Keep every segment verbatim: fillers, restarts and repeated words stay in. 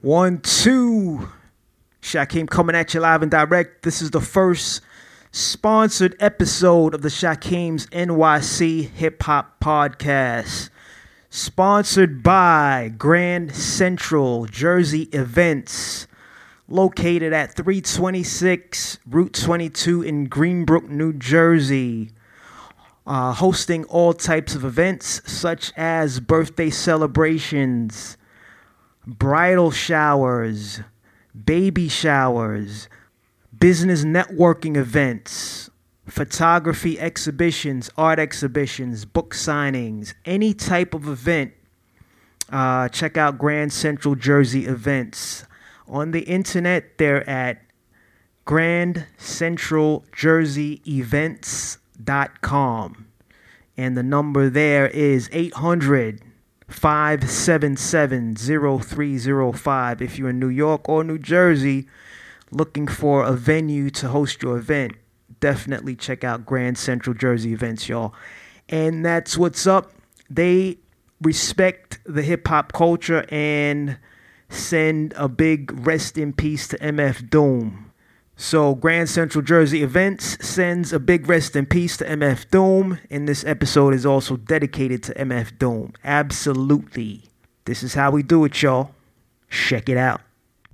One, two. Shakim coming at you live and direct. This is the first sponsored episode of the Shakim's N Y C Hip Hop Podcast. Sponsored by Grand Central Jersey Events, located at three twenty-six Route twenty-two in Greenbrook, New Jersey. Uh, hosting all types of events such as birthday celebrations, bridal showers, baby showers, business networking events, photography exhibitions, art exhibitions, book signings, any type of event. Uh, check out Grand Central Jersey Events. On the internet, they're at grand central jersey events dot com. And the number there is eight hundred, five seven seven, zero three zero five. If you're in New York or New Jersey looking for a venue to host your event, definitely check out Grand Central Jersey Events, y'all. And that's what's up. They respect the hip-hop culture and send a big rest in peace to M F Doom. So Grand Central Jersey Events sends a big rest in peace to M F Doom, and this episode is also dedicated to M F Doom. Absolutely. This is how we do it, y'all. Check it out.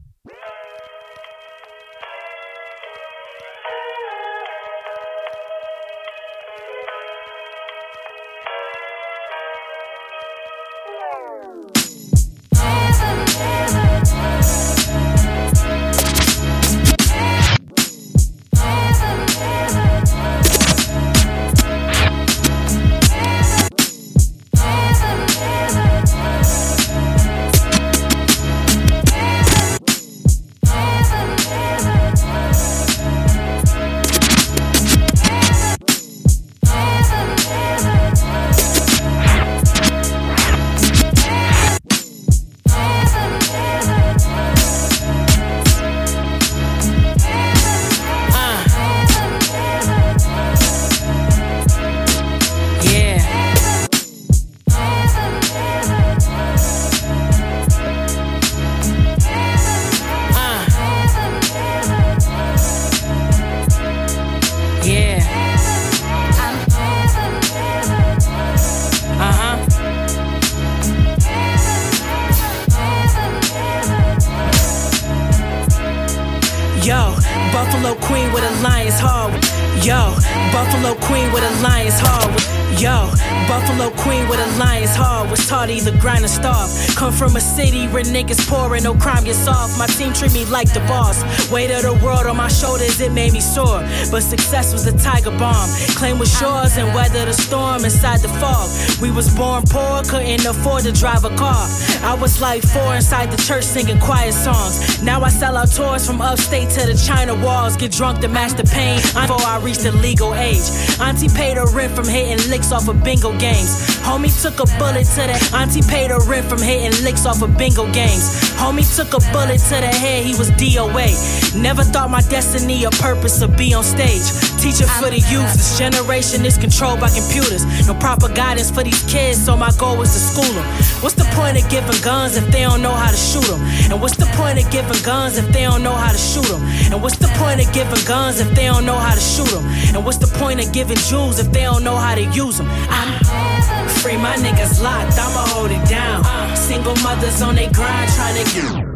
From a city where niggas pouring, no crime gets off. My team treat me like the boss. Weight of the world on my shoulders, it made me soar. But success was a tiger bomb. Claim with shores and weather the storm inside the fog. We was born poor, couldn't afford to drive a car. I was like four inside the church singing quiet songs. Now I sell out tours from upstate to the China walls. Get drunk to match the pain before I reach the legal age. Auntie paid her rent from hitting licks off of bingo games. Homie took a bullet to the Auntie paid her rent from hitting licks off of bingo games. Homie took a bullet to the head, he was D O A. Never thought my destiny or purpose would be on stage. Teacher for the youth, this generation is controlled by computers. No proper guidance for these kids, so my goal was to school them. What's the point of giving guns if they don't know how to shoot them? And what's the point of giving guns if they don't know how to shoot them? And what's the point of giving guns if they don't know how to shoot them? And what's the point of giving jewels if they don't know how to use them? I'm free my niggas locked, I'ma hold it down. Single mothers on they grind trying to get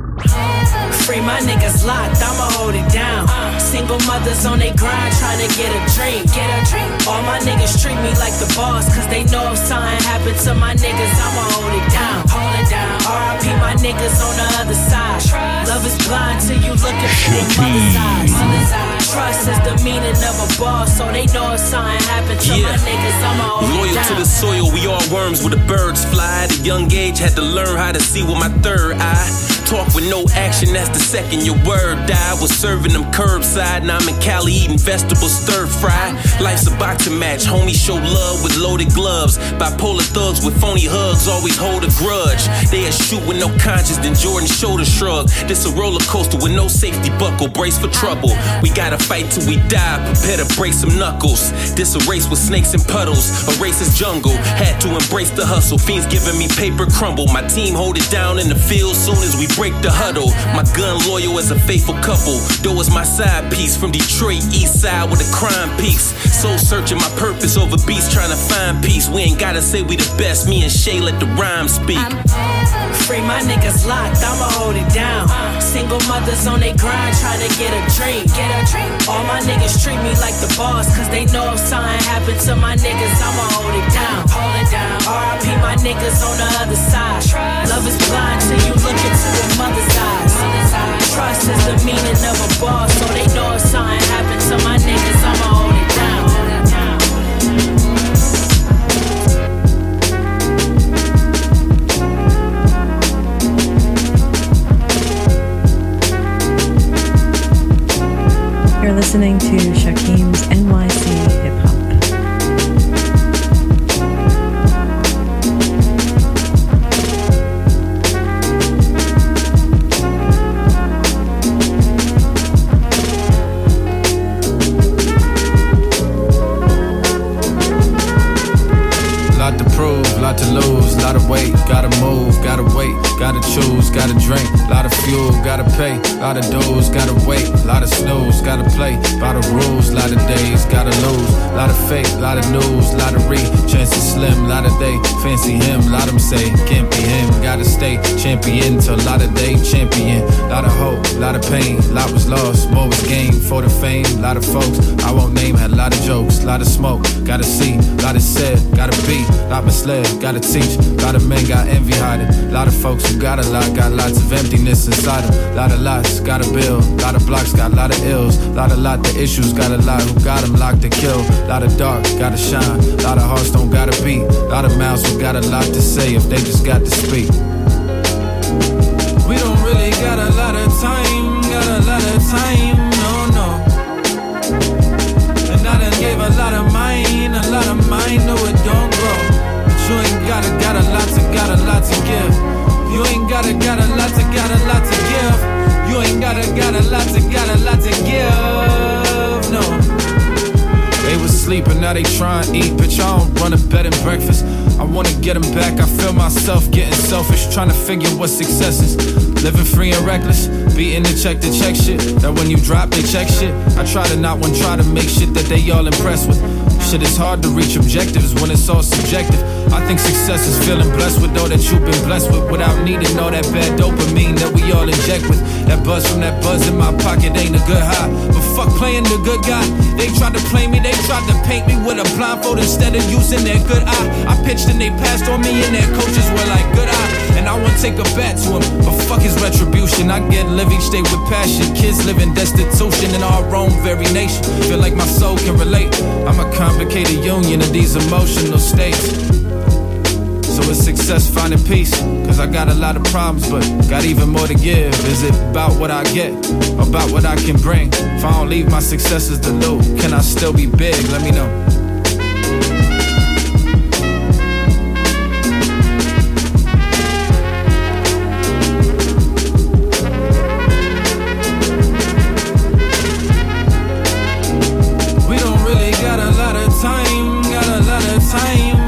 free my niggas locked, I'ma hold it down. Single mothers on they grind trying to get a dream. Get a dream. All my niggas treat me like the boss, cause they know if something happened to my niggas, I'ma hold it down. Hold it down. R I P my niggas on the other side. Love is blind till you look at the mother's eyes. Mother's eyes. Trust is the meaning of a boss, so they know if something happened to yeah. my niggas, I'ma hold Loyal it down. to the soil, we all worms where the birds fly. At a young age, had to learn how to see with my third eye. Talk with no action, that's the second your word died. Was serving them curbside, now I'm in Cali eating vegetables stir fry. Life's a boxing match, homies show love with loaded gloves. Bipolar thugs with phony hugs always hold a grudge. They a shoot with no conscience, then Jordan shoulder shrug. This a roller coaster with no safety buckle, brace for trouble. We gotta fight till we die, prepare to break some knuckles. This a race with snakes and puddles, a racist jungle. Had to embrace the hustle, fiends giving me paper crumble. My team hold it down in the field soon as we break break the huddle. My gun loyal as a faithful couple. Though is my side piece from Detroit, east side with the crime peaks. Soul searching my purpose over beats, trying to find peace. We ain't gotta say we the best, me and Shay let the rhyme speak. Free my niggas locked, I'ma hold it down. Single mothers on they grind, trying to get a dream. Get a dream. All my niggas treat me like the boss, cause they know if something happened to my niggas, I'ma hold it down. Hold it down. R I P my niggas on the other side. Love is blind till you look into the mother's eyes. Trust is the meaning of a boss, so they know if something happened to my niggas, I'ma hold it down. You're listening to Shakeem's N Y C Hip Hop. Lot to prove, lot to lose, lot of weight, gotta move, gotta wait, gotta choose, gotta drink, lot of fuel, gotta pay, lot of dues, gotta wait, lot of snooze, gotta play, by the rules, lot of days, gotta lose, lot of fake, lot of news, lot of read, chances slim, lot of they, fancy him, lot them say, can't be him, gotta stay, champion till lot of day, champion, lot of hope, lot of pain, lot was lost, more was gained for the fame, lot of folks, I won't name, had lot of jokes, lot of smoke, gotta see, lot is said, gotta be, lot misled, gotta teach, lot of men got envy hiding, lot of folks who got a lot, got lots of emptiness inside them, lot of lots, gotta build, lot of blocks, got lot of ills, lot of lot the issues, got a lot who got them locked to kill, lot of dark, gotta shine, lot of hearts don't gotta beat, lot of mouths who got a lot to say if they just got to speak. We don't really got a lot of time, got a lot of time, no, no. And I done gave a lot of mine, a lot of mine, no it don't grow. But you ain't gotta, got a lot to, got a lot to give. You ain't gotta, got a lot to, got a lot to give. You ain't gotta, got a lot to, got a lot to give, no. They was sleeping, now they try and eat. Bitch, I don't run a bed and breakfast. I wanna get them back, I feel myself getting selfish, trying to figure what success is. Living free and reckless, beating the check to check shit. That when you drop, they check shit. I try to not one try to make shit that they all impressed with. Shit, it's hard to reach objectives when it's all subjective. I think success is feeling blessed with all that you've been blessed with, without needing all that bad dopamine that we all inject with. That buzz from that buzz in my pocket ain't a good high, but fuck playing the good guy. They tried to play me, they tried to paint me with a blindfold instead of using their good eye. I pitched and they passed on me and their coaches were like good eye. And I won't take a bat to him, but fuck his retribution. I get live each day with passion. Kids live in destitution in our own very nation. Feel like my soul can relate. I'm a complicated union of these emotional states. So it's success finding peace, cause I got a lot of problems, but got even more to give. Is it about what I get, about what I can bring? If I don't leave my successes to loot, can I still be big? Let me know. We don't really got a lot of time, got a lot of time.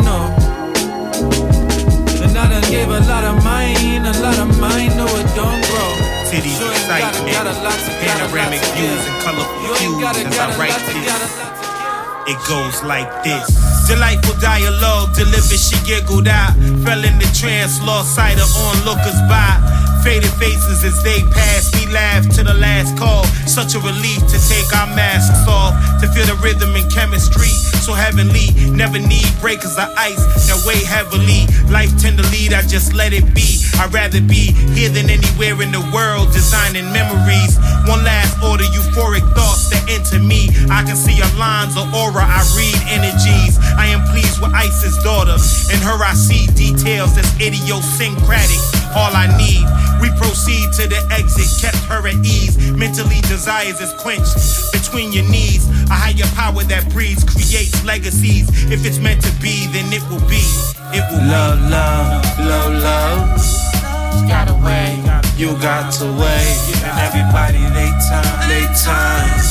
Gave a lot of mine, a lot of mine, no it don't grow. Titties excitement, panoramic views and colorful hues as I write this. It goes like this. Delightful dialogue delivered, she giggled out. Fell in the trance, lost sight of onlookers by. Faded faces as they passed, we laughed to the last call. Such a relief to take our masks off, to feel the rhythm and chemistry so heavenly. Never need breakers of ice that weigh heavily. Life tender lead, I just let it be. I'd rather be here than anywhere in the world, designing memories. One last order, euphoric thoughts that enter me. I can see your lines of aura, I read energies. I am pleased with Isis' daughter. In her I see details that's idiosyncratic. All I need, we proceed to the exit, kept her at ease. Mentally desires is quenched between your knees. A higher power that breeds, creates legacies. If it's meant to be, then it will be. It will love, be. love, love, love. You gotta wait, you got to wait. And everybody they time, they time.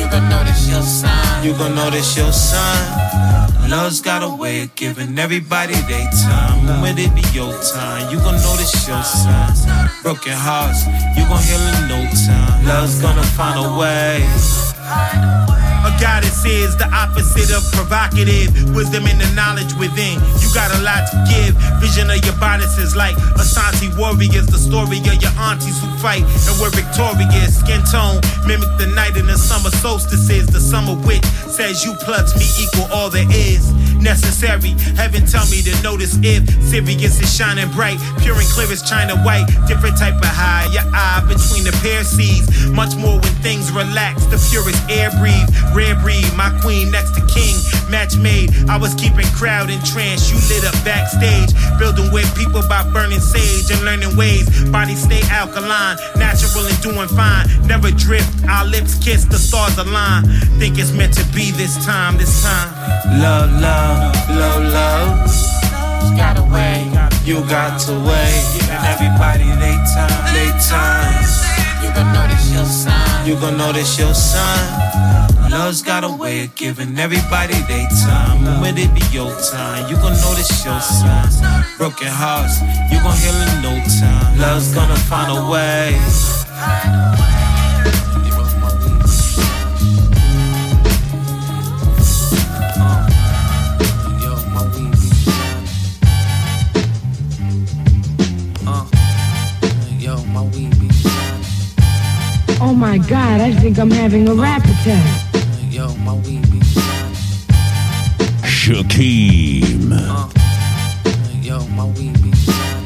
You gon' know this your sign. You gon' know this your sign. Love's got a way of giving everybody their time. When it be your time, you gon' know this your sign. Broken hearts, you gon' heal in no time. Love's gonna find a way. A goddess is the opposite of provocative. Wisdom and the knowledge within. You got a lot to give. Vision of your bodices like Asante warriors. The story of your aunties who fight and were victorious. Skin tone mimic the night in the summer solstices. The summer witch says you plus me equal all there is necessary. Heaven tell me to notice if Sirius is shining bright, pure and clear as China white. Different type of high, your eye between the pair seas. Much more when things relax. The purest air breathe. Rare breed, my queen next to king. Match made, I was keeping crowd in trance. You lit up backstage, building with people by burning sage and learning ways. Body stay alkaline, natural and doing fine. Never drift, our lips kiss, the stars align. Think it's meant to be this time, this time. Love, love, love, love. You got a way. You got to wait. Giving everybody they time, they time. You gon' know this your sign. You gon' know this your sign. Love's got a way of giving everybody their time. When it be your time, you gon' know this your sign. Broken hearts, you gon' heal in no time. Love's gonna find a way. Oh my God, I think I'm having a rap attack. Yo, my weed be shining. Shakeem. Uh, yo, my weed be shining.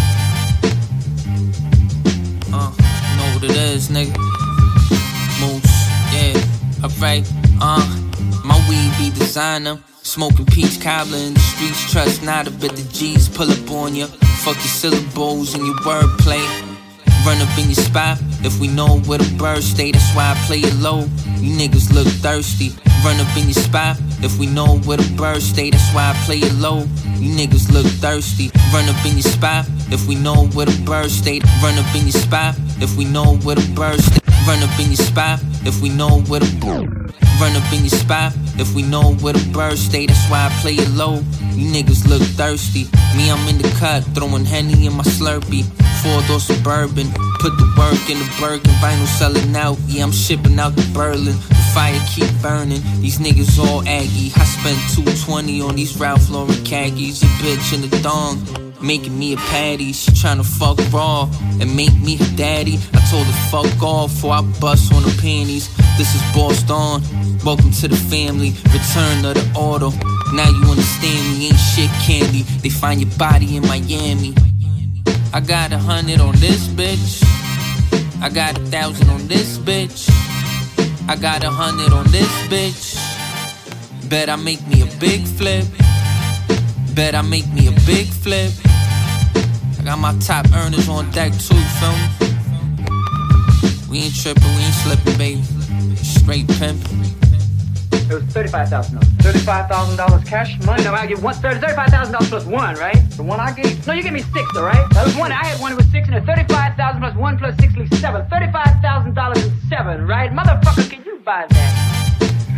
Uh, you know what it is, nigga. Moose, yeah, alright. Uh, my weed be designer. Smoking peach cobbler in the streets. Trust not a bit the G's pull up on ya. Fuck your syllables and your wordplay. Run up in your spot if we know where the birds stay. That's why I play it low. You niggas look thirsty. Run up in your spot if we know where the birds stay. That's why I play it low. You niggas look thirsty. Run up in your spot if we know where the birds stay. Run up in your spot if we know where the birds stay. Run up in your spot if we know where the Run up in your spot if we know where the birds stay. That's why I play it low. You niggas look thirsty. Me, I'm in the cut, throwing Henny in my Slurpee. Four door Suburban, put the work in the Bergen. Vinyl selling out, yeah, I'm shipping out to Berlin. The fire keep burning, these niggas all aggy. I spent two twenty on these Ralph Lauren khakis. Your bitch in the thong, making me a patty. She tryna fuck raw and make me her daddy. I told her fuck off before I bust on her panties. This is Bossed On, welcome to the family. Return of the auto, now you understand me. Ain't shit candy, they find your body in Miami. I got a hundred on this bitch. I got a thousand on this bitch. I got a hundred on this bitch. Bet I make me a big flip. Bet I make me a big flip. I got my top earners on deck too, feel me? We ain't tripping, we ain't slipping, baby. Straight pimpin'. It was thirty-five thousand dollars. thirty-five thousand dollars cash money? No, I give one, thirty-five thousand dollars plus one, right? The one I gave? No, you gave me six, all right? That was one. I had one, it was six, and the thirty-five thousand dollars plus one plus six leaves seven. thirty-five thousand dollars and seven, right? Motherfucker, can you buy that?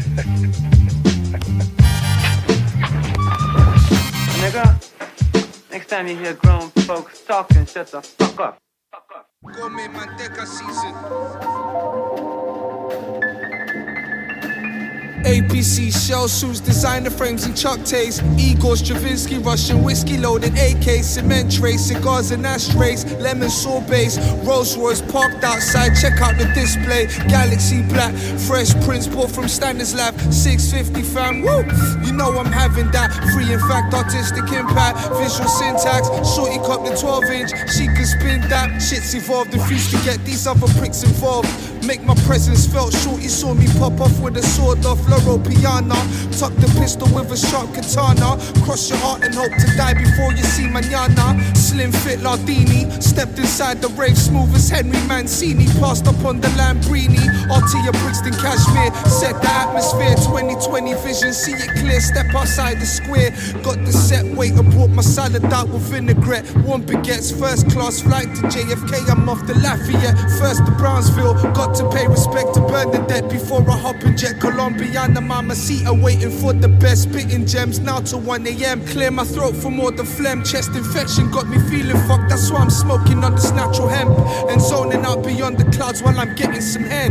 Nigga, next time you hear grown folks talking, shut the fuck up. Fuck up. Gourmet Manteca season. A P C shell shoes, designer frames and Chuck Tays. Igor Stravinsky, Russian whiskey loaded A K, cement trays, cigars and ashtrays, lemon sorbets, Rolls Royce parked outside. Check out the display, Galaxy Black, Fresh Prince bought from Stanislav, six fifty fam. Woo! You know I'm having that. Free in fact, artistic impact, visual syntax. Shorty cop the twelve inch, she can spin that. Shit's evolved, refuse to get these other pricks involved. Make my presence felt. Shorty saw me pop off with a sword off Loro Piana. Tuck the pistol with a sharp katana. Cross your heart and hope to die before you see mañana. Slim fit Lardini, stepped inside the rave smooth as Henry Mancini. Passed up on the Lambrini, Artia Brixton Cashmere. Set the atmosphere, twenty twenty vision, see it clear. Step outside the square, got the set weight and brought my salad out with vinaigrette. One baguettes, first class flight to J F K, I'm off to Lafayette. First to Brownsville, got to pay respect to Bernadette before I hop in jet. Colombiana mamacita waiting for the best. Spitting gems now to one a.m. Clear my throat from all the phlegm. Chest infection got me feeling fucked. That's why I'm smoking on this natural hemp and zoning out beyond the clouds while I'm getting some head.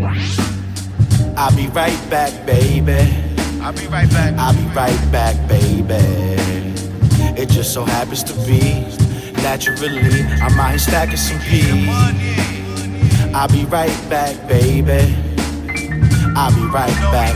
I'll be right back, baby. I'll be right back. I'll be right back, baby. It just so happens to be naturally I'm out here stacking some peas. I'll be right back, baby. I'll be right back,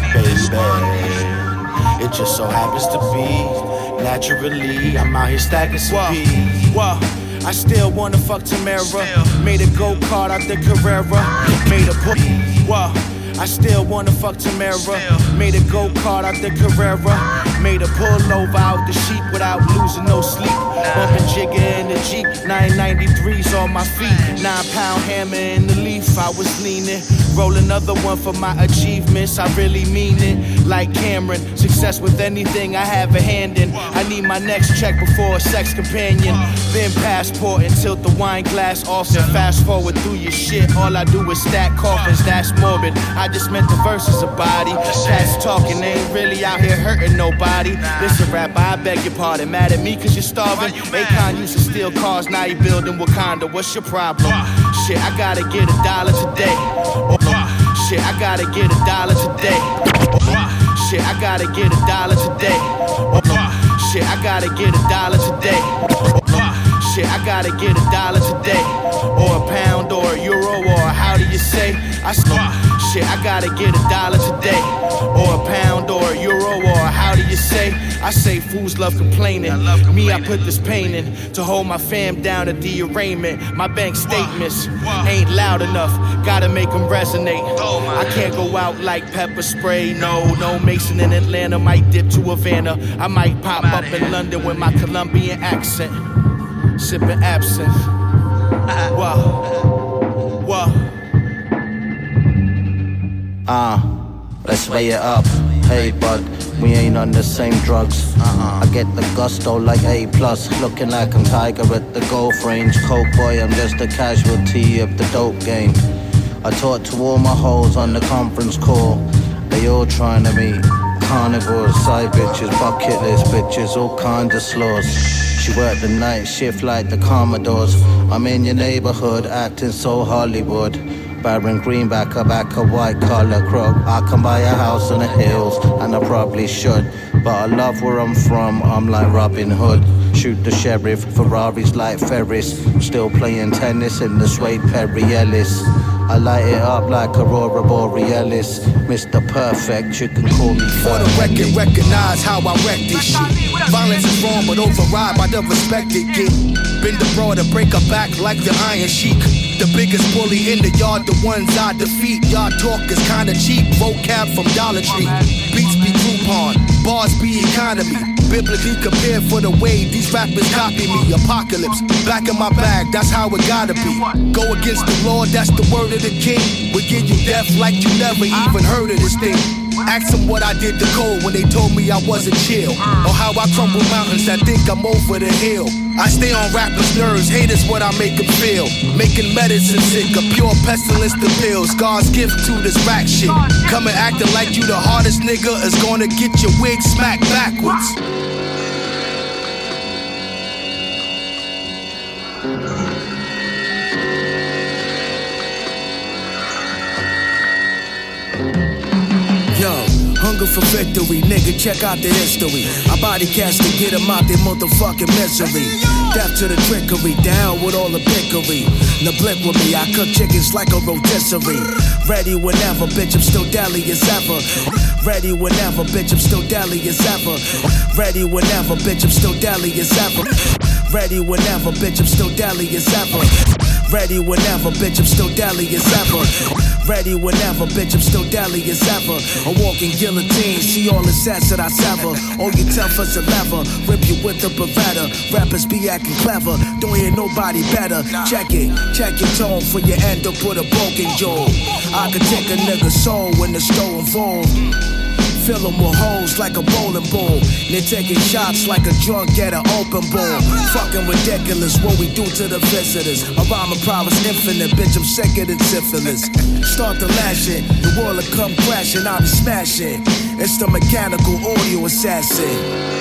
baby. It just so happens to be naturally I'm out here stacking some peas. Whoa. I still wanna fuck Tamara. Made a go-kart out the Carrera. Made a book. Whoa. I still wanna fuck Tamara. Made a go-kart out the Carrera. Made a pull-over out the sheep without losing no sleep. Bumping Jigga in the Jeep, nine ninety-threes on my feet. Nine pound hammer in the leaf, I was leaning. Roll another one for my achievements, I really mean it. Like Cameron, success with anything I have a hand in. I need my next check before a sex companion. Then passport and tilt the wine glass off and fast forward through your shit. All I do is stack coffins, that's morbid. I just meant the verses a body. Cats talking, they ain't really out here hurting nobody. Listen, rapper, I beg your pardon. Mad at me cause you're starving? Akon used to steal cars, now you building Wakanda. What's your problem? Shit, I gotta get a dollar today. Oh, shit, I gotta get a dollar today. Oh, shit, I gotta get a dollar today. Oh, shit, I gotta get a dollar today. Oh, shit, I gotta get a dollar today. Or a pound, or a euro, or how do you say? I shit, I gotta get a dollar today. Or a pound, or a euro, or how do you say? I say fools love complaining. Me, I put this pain in to hold my fam down at the arraignment. My bank statements ain't loud enough, gotta make them resonate. I can't go out like pepper spray. No, no Mason in Atlanta, might dip to Havana. I might pop up in London with my Colombian accent, sipping absinthe. Whoa, whoa. Ah, uh, let's weigh it up. Hey bud, we ain't on the same drugs. uh-uh. I get the gusto like A plus. Looking like I'm Tiger at the golf range. Coke boy, I'm just a casualty of the dope game. I talk to all my hoes on the conference call. They all trying to meet carnivores, side bitches, bucket list bitches, all kinds of slaws. She worked the night shift like the Commodores. I'm in your neighborhood acting so Hollywood. Baron Greenback, a back a white collar crook. I can buy a house on the hills, and I probably should. But I love where I'm from, I'm like Robin Hood. Shoot the sheriff, Ferraris like Ferris. Still playing tennis in the suede Perry Ellis. I light it up like Aurora Borealis. Mister Perfect, you can call me For the record, recognize how I wreck this shit. Violence is wrong, but override by the respect it get. Bend the broad to break her back like the Iron Sheik. The biggest bully in the yard, the ones I defeat. Y'all talk is kinda cheap, vocab from Dollar Tree. Beats be Groupon, bars be economy. Biblically compared for the way these rappers copy me. Apocalypse, back in my bag, that's how it gotta be. Go against the law, that's the word of the king. We give you death like you never even heard of this thing. Ask them what I did to Cole when they told me I wasn't chill. Or how I crumble mountains that think I'm over the hill. I stay on rappers' nerves, hate is what I make them feel. Making medicine sick, a pure pestilence to pills. God's gift to this rap shit. Coming acting like you the hardest nigga is gonna get your wig smacked backwards. Yo, hunger for victory, nigga, check out the history. I body cast to get them out their motherfucking misery. Death to the trickery, down with all the pickery. The blip with me, I cook chickens like a rotisserie. Ready whenever, bitch, I'm still deadly as ever. Ready whenever, bitch, I'm still deadly as ever. Ready whenever, bitch, I'm still deadly as ever. Ready whenever, bitch, I'm still deadly as ever. Ready whenever, bitch, I'm still deadly as ever. Ready whenever, bitch, I'm still deadly as ever. A walking guillotine, see all the sets that I sever. All you tough as a lever, rip you with the Beretta. Rappers be acting clever, don't hear nobody better. Check it, check your tone for your end up with a broken jaw. I could take a nigga's soul when the store involved. Fill them with holes like a bowling ball. They're taking shots like a drunk at an open ball. Fucking ridiculous what we do to the visitors. A rhyme of prowess infinite, bitch, I'm sicker than syphilis. Start to lash it, the world will come crashing, I'll be smashing. It's the mechanical audio assassin.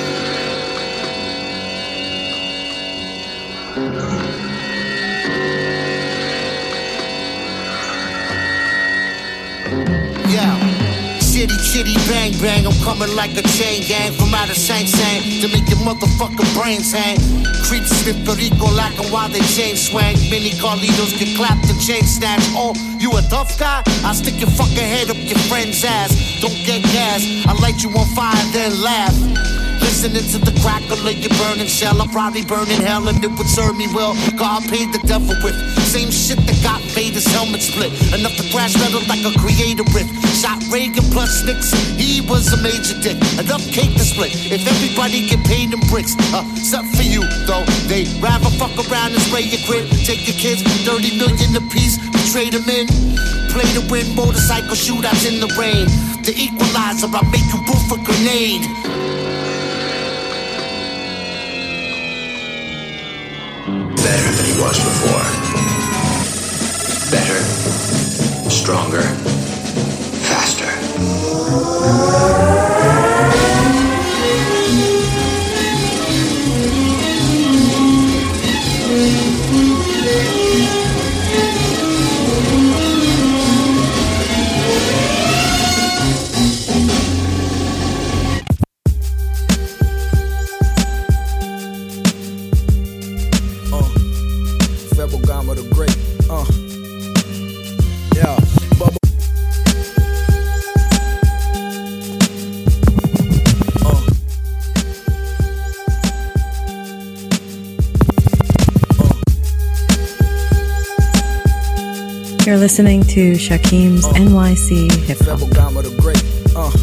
Yeah. Chitty chitty bang bang, I'm coming like a chain gang from out of Sang Sang to make your motherfucking brains hang. Creeps sniff Perico lacking while they chain swang. Mini Carlitos get clapped and chain snatch. Oh, you a tough guy? I'll stick your fucking head up your friend's ass. Don't get gas, I light you on fire then laugh. Listening to the crackle of your burning shell, I'll probably burn in hell and it would serve me well. God paid the devil with same shit that got Vader's helmet split. Enough to crash metal like a creator riff. Shot Reagan plus Nixon, he was a major dick. Enough cake to split if everybody get paid in bricks. Uh, except for you, though, they rather fuck around and spray your crib. Take your kids, thirty million apiece, we trade them in. Play to win, motorcycle shootouts in the rain. The equalizer, I make you roof a grenade. Better than he was before. Better, stronger, faster. You're listening to Shakim's uh, N Y C Hip Hop. Uh.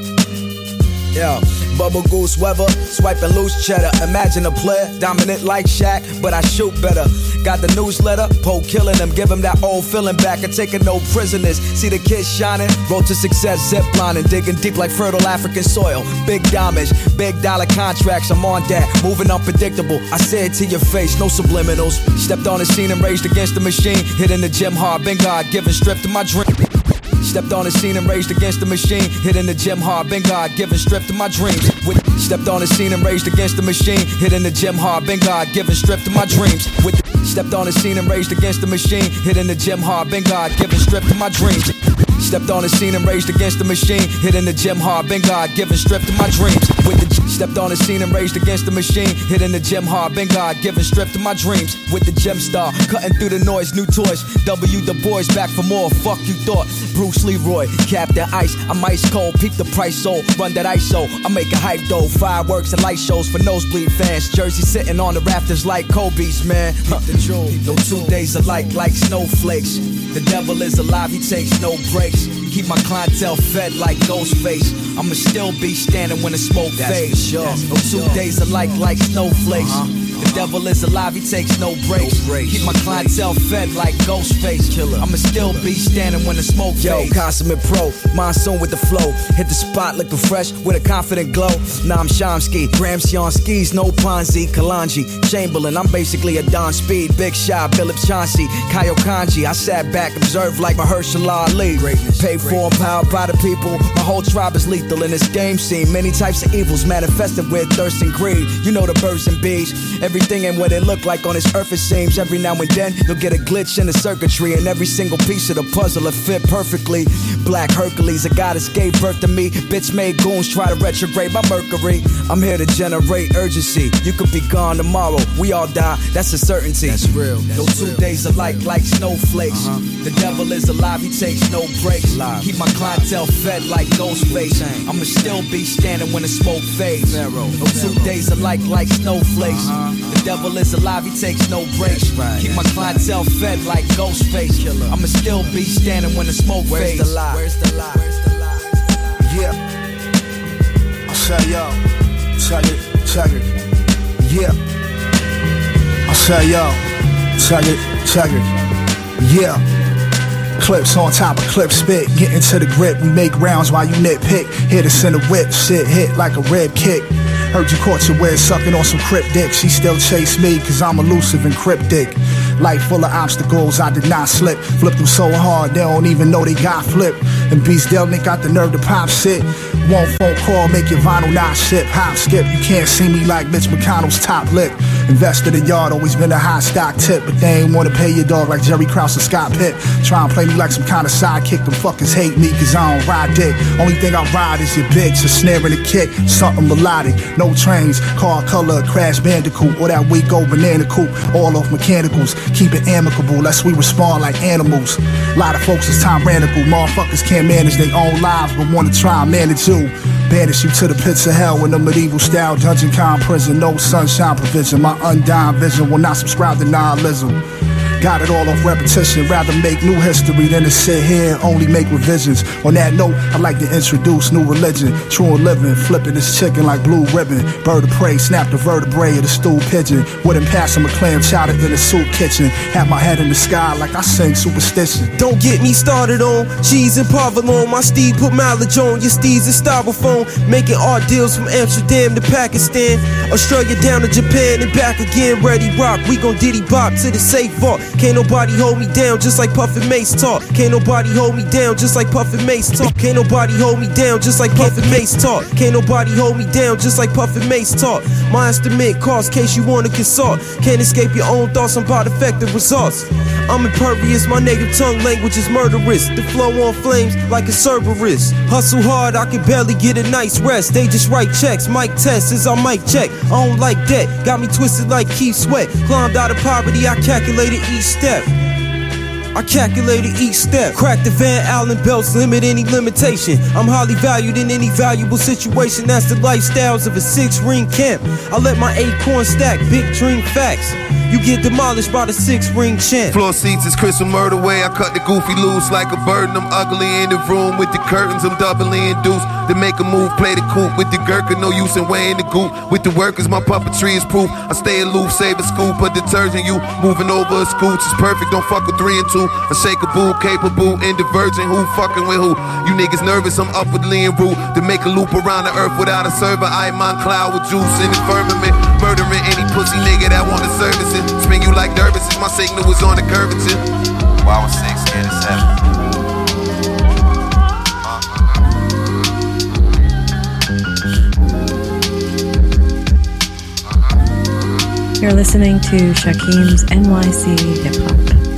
Yeah, bubble goose weather, swiping loose cheddar. Imagine a player, dominant like Shaq, but I shoot better. Got the newsletter, Poe killing them, give him that old feeling back and taking no prisoners. See the kids shining, road to success, ziplining, digging deep like fertile African soil. Big damage, big dollar contracts, I'm on that, moving unpredictable. I say it to your face, no subliminals. Stepped on the scene and raged against the machine, hitting the gym hard, been God given, stripped to my dream. Stepped on the scene and raged against the machine, hitting the gym hard, been God given, stripped to my dreams. With stepped on the scene and raged against the machine, hitting the gym hard, been God given, stripped to my dreams. With stepped on the scene and raged against the machine, hitting the gym hard, been God given, stripped to my dreams. Stepped on the scene and raged against the machine, hitting the gym hard, been God given, stripped to my dreams. With the stepped on the scene and raged against the machine, hitting the gym hard, been God given, stripped to my dreams. With the gem star, cutting through the noise, new toys. W the boys back for more. Fuck you thought. Bruce Leroy, Captain Ice. I'm ice cold, peep the price so run that I S O. I make a hype though, fireworks and light shows for nosebleed fans. Jersey sitting on the rafters like Kobe's, man. Huh. No two days alike like snowflakes. The devil is alive, he takes no breaks. Keep my clientele fed like Ghostface. I'ma still be standing when the smoke fades. Sure. No two days alike like snowflakes. Uh-huh. The devil is alive, he takes no breaks. No breaks. Keep my clientele fed like Ghostface. Killer. I'ma still be standing when the smoke fades. Yo, consummate pro, monsoon with the flow. Hit the spot looking fresh with a confident glow. Now I'm Chomsky, Gramsci on skis, no Ponzi, Kalanji, Chamberlain. I'm basically a Don Speed, Big Shot, Phillips Chauncey, Kyle Kanji. I sat back, observed like Mahershala Ali. Greatness. Paid for and powered by the people. My whole tribe is lethal in this game scene. Many types of evils manifested with thirst and greed. You know the birds and bees. Everything ain't what it look like on this earth, it seems. Every now and then you'll get a glitch in the circuitry, and every single piece of the puzzle will fit perfectly. Black Hercules, a goddess gave birth to me. Bitch made goons try to retrograde my Mercury. I'm here to generate urgency. You could be gone tomorrow, we all die, that's a certainty. That's real. That's no two real. Days alike like snowflakes. Uh-huh. The devil is alive, he takes no breaks. Live. Keep my clientele fed like Ghostface. I'ma still be standing when the smoke fades. No two days alike like snowflakes. Uh-huh. The devil is alive, he takes no breaks. Right. Keep my clientele fed like Ghostface. Killer. I'ma still be standing when the smoke Where's fades. The lie? Where's the lie? Where's the lie? Yeah. I say yo, check it, check it. Yeah. I say yo, check it, check it. Yeah. Clips on top of clip spit, get into the grip. We make rounds while you nitpick. Hit us in the whip, shit hit like a rib kick. Heard you caught your way sucking on some cryptic. She still chase me cause I'm elusive and cryptic. Life full of obstacles, I did not slip. Flipped them so hard, they don't even know they got flipped. And Beast Delnick got the nerve to pop shit. One phone call, make your vinyl not ship. Hop skip, you can't see me like Mitch McConnell's top lip. Invested in yard, always been a high stock tip. But they ain't wanna pay your dog like Jerry Krause or Scott Pitt. Try and play me like some kind of sidekick. Them fuckers hate me cause I don't ride dick. Only thing I ride is your bitch, a snare and a kick. Something melodic, no trains, car color, crash bandicoot. Or that weak old banana coupe, all off mechanicals. Keep it amicable, lest we respond like animals. A lot of folks is tyrannical. Motherfuckers can't manage their own lives but wanna try and manage you. Banish you to the pits of hell in a medieval style dungeon con prison. No sunshine provision. My undying vision will not subscribe to nihilism. Got it all off repetition. Rather make new history than to sit here and only make revisions. On that note, I'd like to introduce new religion. True and living, flipping this chicken like blue ribbon. Bird of prey, snap the vertebrae of the stool pigeon. Wouldn't pass him a clam chowder in a soup kitchen. Have my head in the sky like I sing superstition. Don't get me started on cheese and provolone. My steed put mileage on your steeds and styrofoam. Making art deals from Amsterdam to Pakistan, Australia down to Japan and back again. Ready rock, we gon' diddy bop to the safe vault. Can't nobody hold me down just like Puffin Mace talk. Can't nobody hold me down just like Puffin Mace talk. Can't nobody hold me down just like Puffin Mace talk. Can't nobody hold me down just like Puffin Mace talk. My estimate cost, case you wanna consult. Can't escape your own thoughts, I'm about effective results. I'm impervious, my native tongue language is murderous. The flow on flames like a Cerberus. Hustle hard, I can barely get a night's rest. They just write checks, mic test is our mic check. I don't like that, got me twisted like Keith Sweat. Climbed out of poverty, I calculated each step. I calculated each step. Crack the Van Allen belts, limit any limitation. I'm highly valued in any valuable situation. That's the lifestyles of a six-ring camp. I let my acorn stack, big dream facts. You get demolished by the six-ring champ. Floor seats is crystal murder way. I cut the goofy loose like a bird and I'm ugly in the room with the curtains. I'm doubly induced to make a move, play the coupe with the gherkin. No use in weighing the goop. With the workers, my puppetry is proof. I stay aloof, save a scoop of detergent. You moving over a scooch is perfect. Don't fuck with three and two. A shakeable, capable, indivergent. Who fucking with who? You niggas nervous, I'm upwardly en route to make a loop around the earth without a server. I mind cloud with juice in the firmament. Murdering any pussy nigga that want to service it. Spin you like dervises, my signal was on the curvature. Well, I was six, scared of seven. You're listening to Shakim's N Y C Hip Hop.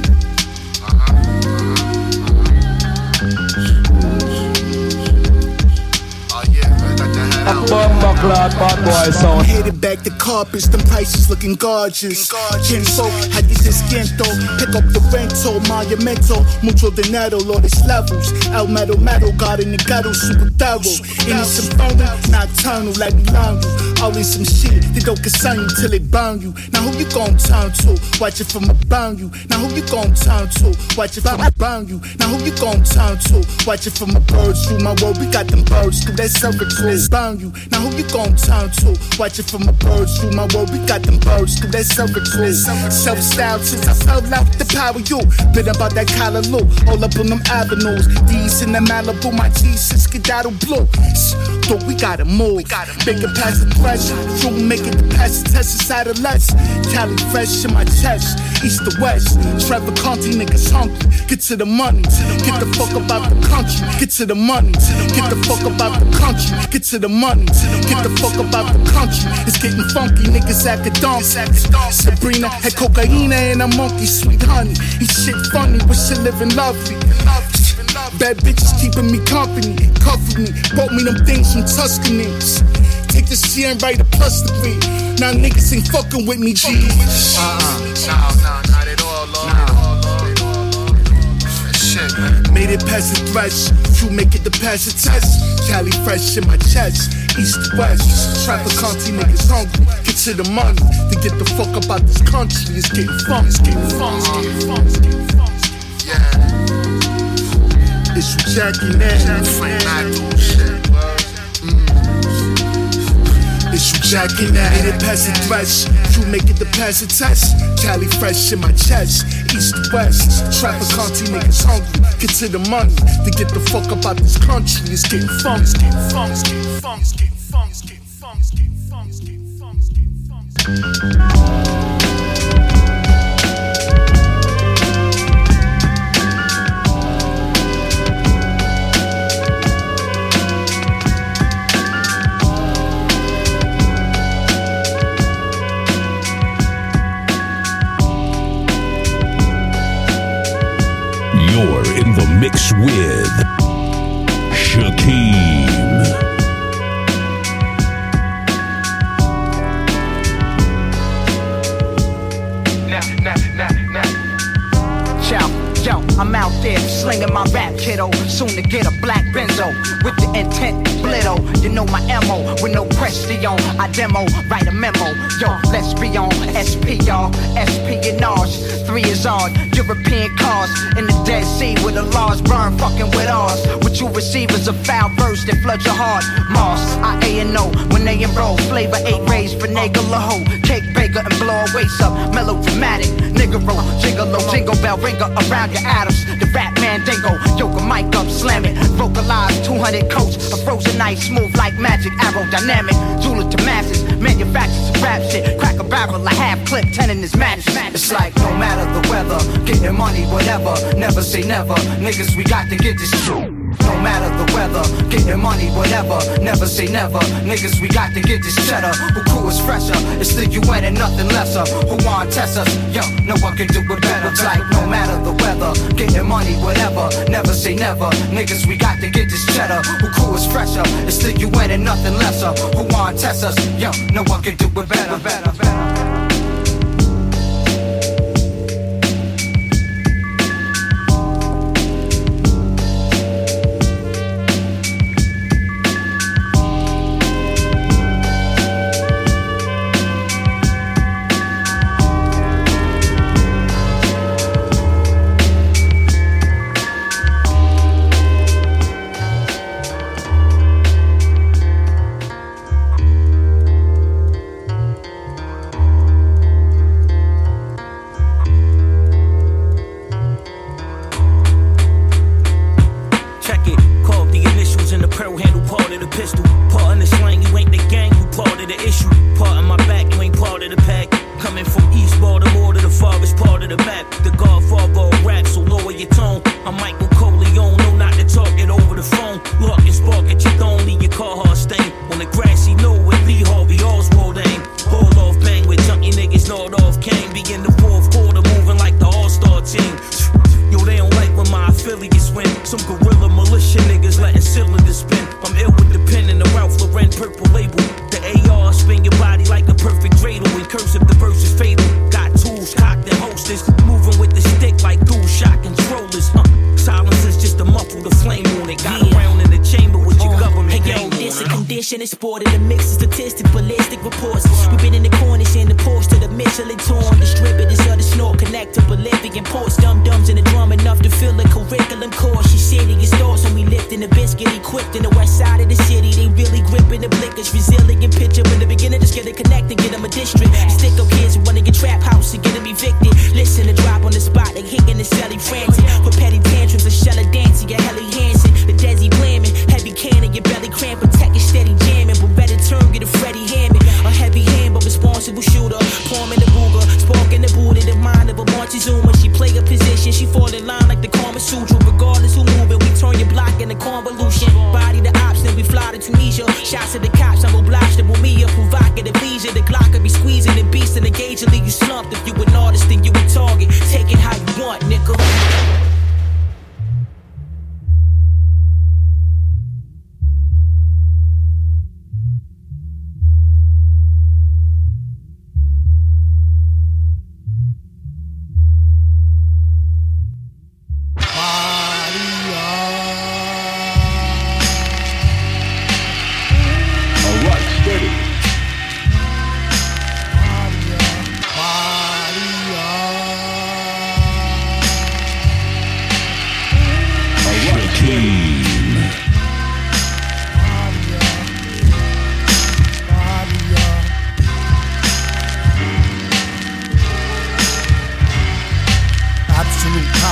Headed back to carpets, them prices looking gorgeous. Kinfolk, had this esquiento. Pick up the rental, monumental. Mucho dinero, Lotus levels. El metal, metal, God in the ghetto, super thorough. Innocent phone, nocturnal, like we learn you. All in some shit that don't concern you till it burn you. Now who you gon' turn to? Watch it from a burn you. Now who you gon' turn to? Watch it from a burn you. Now who you gon' turn to? Watch it from a bird's through my world. We got them birds through that servitude. Burn you. Now who you gon' turn to? Watch it from a bird's through my world. We got them birds through that servitude. Self-styled since I fell out the power you. Been about that collar loop. All up on them avenues. These in the Malibu. My Jesus skedaddle blue. So we gotta move. Make it past the threshold. Through make it past the test inside of less. Cali fresh in my chest. East to west. Trevor Conti niggas hungry. Get to the money. Get the fuck about the country. Get to the money. Get the fuck about the country. Get to the money. Get the fuck about the country. It's getting funky, niggas acting dumb. Sabrina had cocaine and a monkey, sweet honey. He shit funny, wish you living lovely. Bad bitches keeping me company, comfort me. Brought me them things from Tuscany. Take this shit and write a plus degree. Now niggas ain't fucking with me, G. Uh-uh, no, no, not at all, Lord. Shit, man. Made it past the thresh. You make it to pass the test. Cali fresh in my chest. East to west. Trapper Conti niggas hungry. Get to the money. To get the fuck about this country. It's getting fun. It's getting fun. It's getting fun. It's getting fun. Yeah. It's you Jackie now. Frank Nadu shit. It's you Jackie now. Made it past the thresh. You make it to pass the test. Cali fresh in my chest. east to west. Traficante niggas hungry, get to the money. To get the fuck up out this country, it's getting fun. It's getting fun. It's getting fun. It's getting fun. It's getting fun. It's getting fun. It's getting fun. It's getting fun. It's getting fun. You're in the mix with Shakeem. Nah, nah, nah, nah. Ciao, yo, I'm out there slinging my rap kiddo. Soon to get a black benzo with the intent blitto. You know my M O with no question. I demo, write a memo. Yo, let's be on S P, y'all. Espionage, three is on. European cars in the Dead Sea with the laws burn fucking with ours. What you receive is a foul verse that floods your heart. Moss, I A and O when they enroll. Flavor eight rays for nigga la ho. Cake baker and blow our waist up. Melodramatic, nigga roll. Jingle jingle bell ringer around your atoms. The rap man dingo. Yoga mic up, slam it. Vocalize two hundred coats. A frozen ice, smooth like magic. Aerodynamic, jeweler to masses. Manufacture some rap shit. Crack a barrel, a half clip, ten in his match. It's like no matter the weather, getting money, whatever. Never say never. Niggas, we got to get this shit. No matter the weather, getting money, whatever. Never say never. Niggas, we got to get this cheddar. Who cool is fresher? It's the U N and nothing lesser. Who want test us? Yo, no one can do it better. It's like no matter the weather, getting money, whatever. Never say never. Niggas, we got to get this cheddar. Who cool is fresher? It's the U N and nothing lesser. Who want test us? Yo, no one can do it better, better, better.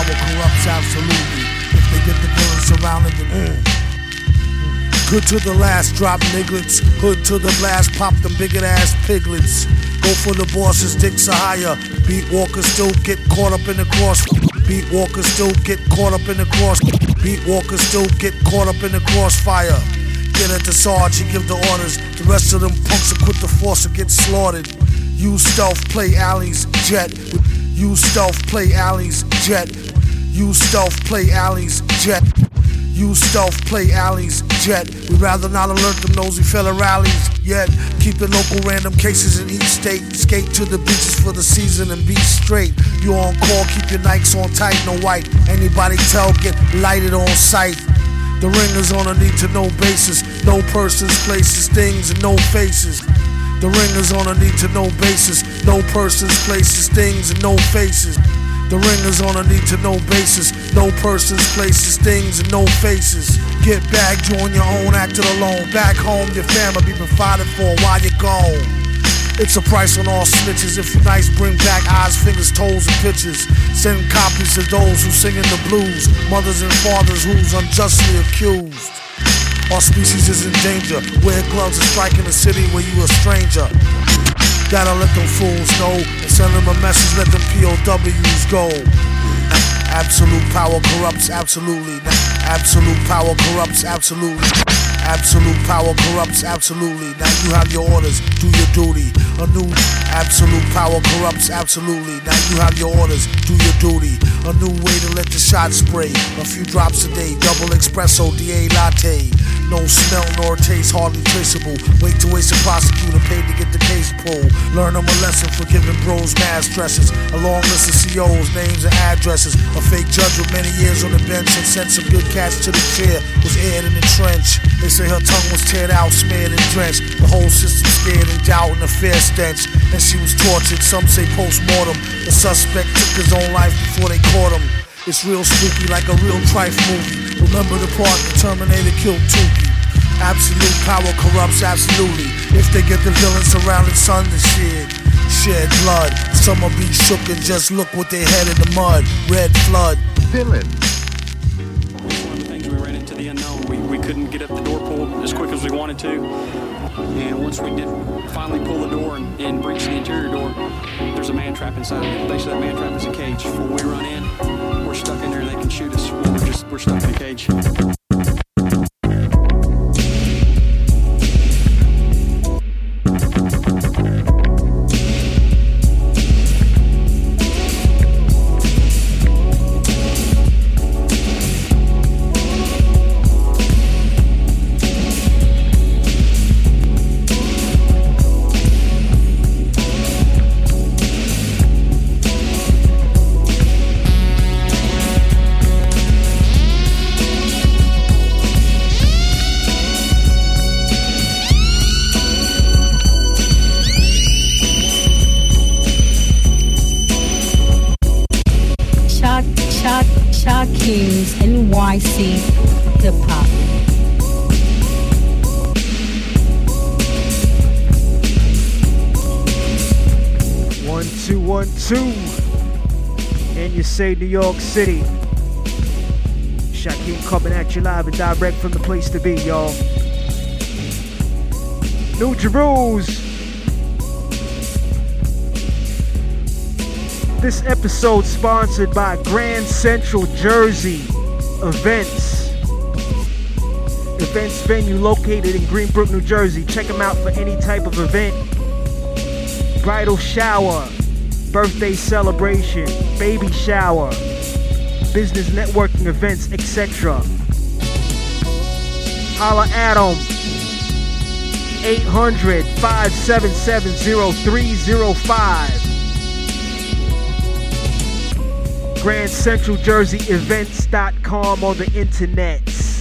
power corrupts absolutely. If they get the villains surrounding them, mm. Good to the last, drop nigglets. Hood to the blast, pop them bigot ass piglets. Go for the bosses, dicks are higher. Beat walkers still get caught up in the cross. Beat walkers still get caught up in the cross. Beat walkers still get caught up in the crossfire. Get at the Sarge, he give the orders. The rest of them punks will quit the force and get slaughtered. Use stealth, play alleys, jet. Use stealth, play alleys, jet. Use stealth, play alleys, jet. Use stealth, play alleys, jet. We'd rather not alert them nosy fella rallies yet. Keep the local random cases in each state. Skate to the beaches for the season and be straight. You on call, keep your Nikes on tight, no white. Anybody tell, get lighted on sight. The ringers on a need to know basis. No persons, places, things, and no faces. The ringers on a need to know basis. No persons, places, things, and no faces. The ringers on a need to know basis. No persons, places, things, and no faces. Get back, join your own, acted alone. Back home, your family be provided for while you're gone. It's a price on all snitches. If you're nice, bring back eyes, fingers, toes, and pictures. Send copies to those who singing the blues. Mothers and fathers who's unjustly accused. Our species is in danger. Wear gloves and strike in a city where you a stranger. Gotta let them fools know and send them a message, let them P O Ws go. Absolute power corrupts absolutely. Absolute power corrupts absolutely. Absolute power corrupts absolutely. Now you have your orders, do your duty. A new absolute power corrupts absolutely. Now you have your orders, do your duty. A new way to let the shot spray. A few drops a day, double espresso, D A latte. No smell nor taste, hardly traceable. Wait to waste a prosecutor paid to get the case pulled. Learn them a lesson for giving bros mass stresses. A long list of C Os, names and addresses. A fake judge with many years on the bench and sent some good cats to the chair. Was aired in the trench. They say her tongue was teared out, smeared and drenched. The whole system scared and doubt and a fair stench. And she was tortured, some say post-mortem. The suspect took his own life before they caught him. It's real spooky like a real trife movie. Remember the part the Terminator killed Tukey. Absolute power corrupts absolutely. If they get the villains surrounded, son, the shit. Shed blood. Some will be shook and just look with their head in the mud. Red flood. Villain. One of the things we ran into the unknown. We, we couldn't get up the door pull as quick as we wanted to. And once we did finally pull the door and, and breach the interior door, there's a man trap inside of it. Basically, that man trap is a cage. When we run in, we're stuck in there and they can shoot us. We're just we're stuck in a cage. Kings N Y C Hip Hop. One, two, one, two. And you say New York City. Shakeem coming at you live and direct from the place to be, y'all. New Jerusalem. This episode sponsored by Grand Central Jersey Events. Events venue located in Greenbrook, New Jersey. Check them out for any type of event. Bridal shower, birthday celebration, baby shower, business networking events, et cetera. Holla at them. eight hundred, five seven seven, zero three zero five. Grand Central Jersey Events dot com on the internets.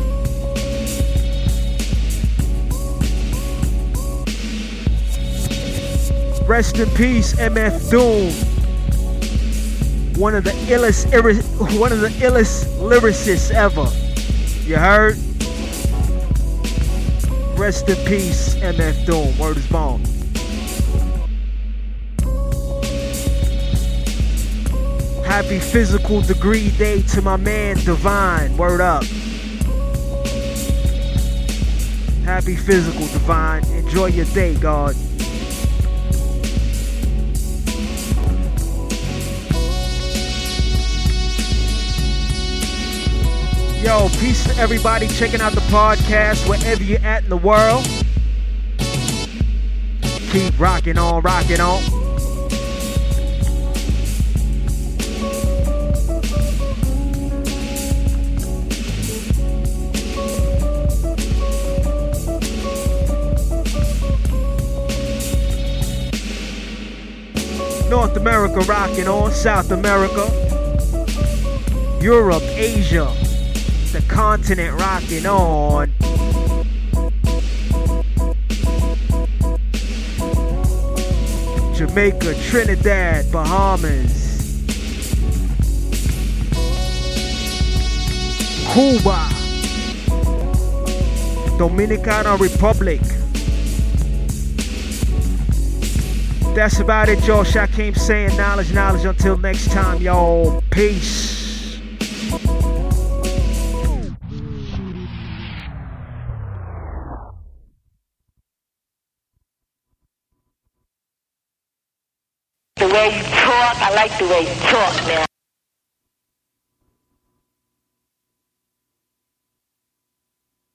Rest in peace, M F Doom. One of the illest, one of the illest lyricists ever. You heard? Rest in peace, M F Doom. Word is bond. Happy physical degree day to my man Divine. Word up. Happy physical, Divine. Enjoy your day, God. Yo, peace to everybody checking out the podcast wherever you're at in the world. Keep rocking on, rocking on. North America rocking on, South America, Europe, Asia, the continent rocking on. Jamaica, Trinidad, Bahamas, Cuba, Dominican Republic. That's about it, y'all. Shakim saying knowledge, knowledge. Until next time, y'all. Peace. The way you talk, I like the way you talk, man.